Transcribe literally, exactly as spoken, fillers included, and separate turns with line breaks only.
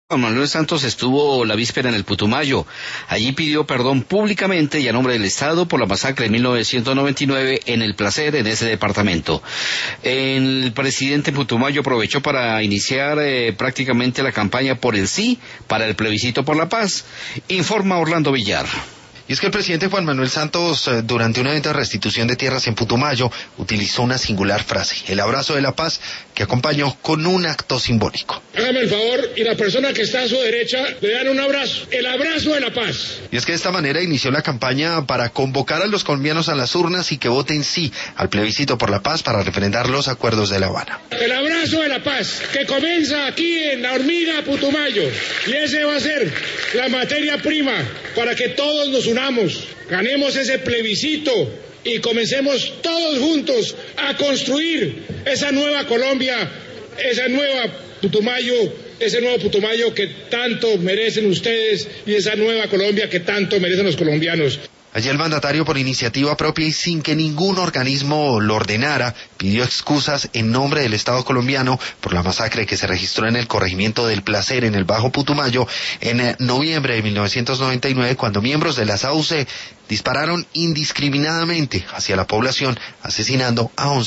Juan Manuel Santos estuvo la víspera en el Putumayo. Allí pidió perdón públicamente y a nombre del Estado por la masacre de mil novecientos noventa y nueve en El Placer, en ese departamento. El presidente Putumayo aprovechó para iniciar eh, prácticamente la campaña por el sí para el plebiscito por la paz. Informa Orlando Villar.
Y es que el presidente Juan Manuel Santos, eh, durante un evento de restitución de tierras en Putumayo, utilizó una singular frase, el abrazo de la paz, que acompañó con un acto simbólico.
Hágame el favor y la persona que está a su derecha le dan un abrazo, el abrazo de la paz.
Y es que de esta manera inició la campaña para convocar a los colombianos a las urnas y que voten sí al plebiscito por la paz para refrendar los acuerdos de La Habana.
El abrazo de la paz, que comienza aquí en La Hormiga, Putumayo, y ese va a ser la materia prima para que todos nos unamos, ganemos ese plebiscito y comencemos todos juntos a construir esa nueva Colombia, esa nueva Putumayo, ese nuevo Putumayo que tanto merecen ustedes y esa nueva Colombia que tanto merecen los colombianos.
Allí el mandatario, por iniciativa propia y sin que ningún organismo lo ordenara, pidió excusas en nombre del Estado colombiano por la masacre que se registró en el corregimiento del Placer, en el Bajo Putumayo, en noviembre de mil novecientos noventa y nueve, cuando miembros de las A U C dispararon indiscriminadamente hacia la población, asesinando a once